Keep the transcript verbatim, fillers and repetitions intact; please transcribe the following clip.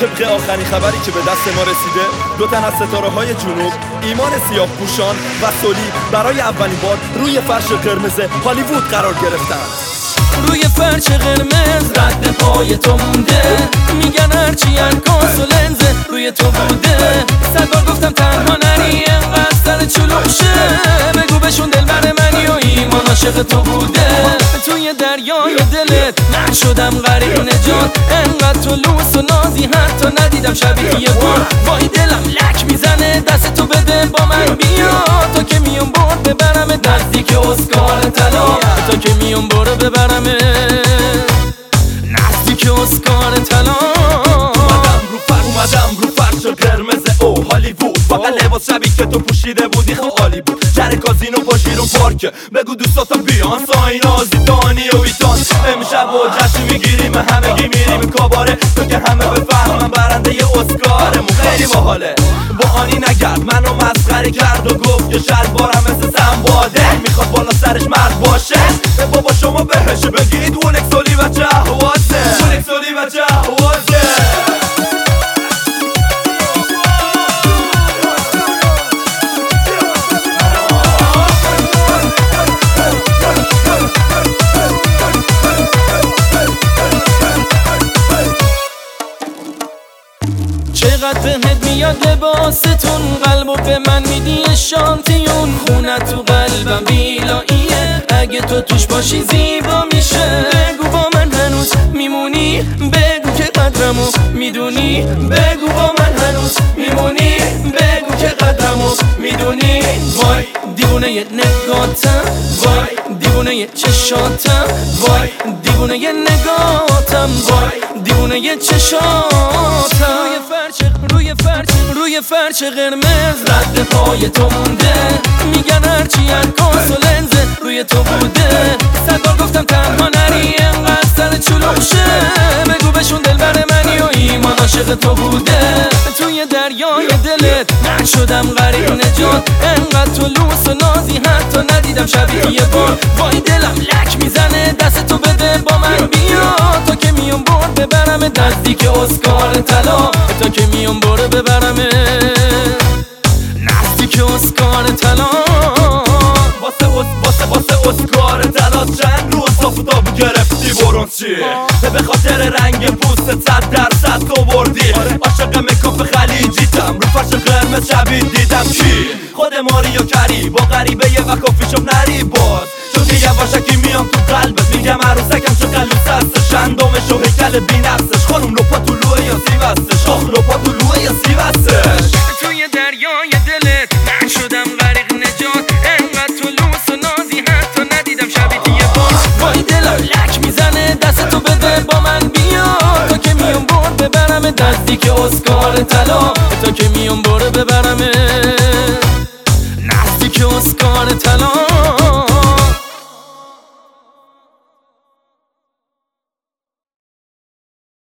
طبق آخرین خبری که به دست ما رسیده، دو تن از ستاره های جنوب، ایمان سیاه پوشان و سولی، برای اولین بار روی فرش قرمز هالیوود قرار گرفتند. روی فرش قرمز رد پای تو مونده، میگن هرچی انکاس و لنزه روی تو بوده. صد بار گفتم تنها نری انقدر سر چلوم شه، بگو بهشون دلبر منی و ایمان عاشق تو بوده. توی دریای دلت من شدم غریق نجات، انقدر تو لوس و نازی حتی ندیدم شبیه یه بار. وای دلم لک میزنه دست تو بده با من بیا، تا که میام برد ببرم نزدیک اسکار طلا، تا که میام برو ببرم نزدیک اسکار طلا. اومدم رو فرش اومدم رو فرش قرمز او هالیوود، فقط لباس شبیه که تو پوشیده بودی خیلی عالی بود. جر کازینو با شیرون پارک، بگو دوستاتا بیان ساینا زیتانی و ویتان. امشب و جشن میگیریم همگی میریم کاباره، تو که همه بفهمن برنده ی اسکارمون خیلی باحاله. با آنی نگرد منو مسخره کرد و گفت که شلوارم مثل سنباده، میخواد بالا سرش مرد باشه. بابا شما بهش بگید اون اکسولی و چه احوازه، اون اکسولی و چه احوازه. چقدر بهت میاد لباستون، قلبو به من میدی شانتیون. خونه تو قلبم ویلاییه، اگه تو توش باشی زیبا میشه. بگو با من هنوز میمونی، بگو که قدرمو میدونی. بگو با من هنوز میمونی، بگو که قدرمو میدونی. وای دیوونه ی نگاتم، وای دیوونه ی چشاتم، وای دیوونه ی نگاتم، وای دیوونه ی چشاتم. روی فرش روی فرش روی فرش قرمز رد پای تو مونده، میگن هرچی انکاس و لنزه روی تو بوده. صد بار گفتم تنها نری انقدر سر چلوم شه، بگو بهشون دلبر منی و ایمان عاشق تو بوده. توی دریای دلت من شدم غریق نجات، انقدر تو لوس و نازی حتی ندیدم شبیه یه بار. وای دلم لک میزنه دست تو بده با من بیا، تا که میام برد ببرم نزدیک اسکار طلا، تا که میام برو ببرم نزدیک اسکار طلا. واسه واسه واسه اسکار طلا چند روز آفتاب گرفتی برونز چی؟ به خاطر رنگ پوست صد درصد تو بردی. عاشق مکاپ خلیجیتم، رو فرش قرمز شبیه دیدم کی؟ خود ماریو کری با غریبه یه و کافی شاپ نری باز، چون که یواشکی میام تو قلبت میگم عروسکم چه قلوس هستش، اندامش و هیکل بی نفسش. خانم لپا طلوعه یا سیب هستش، آخ لپا طلوعه یا سیب هستش. توی دریای دلت من شدم غریق نجات، انقدر تو لوس و نازی حتی ندیدم شبیه یه بار. وای دلم لک میزنه دست تو بده با من بیا، تا که میام برد ببرم نزدیک اسکار طلا، تا که میام برو ببرم نزدیک اسکار طلا.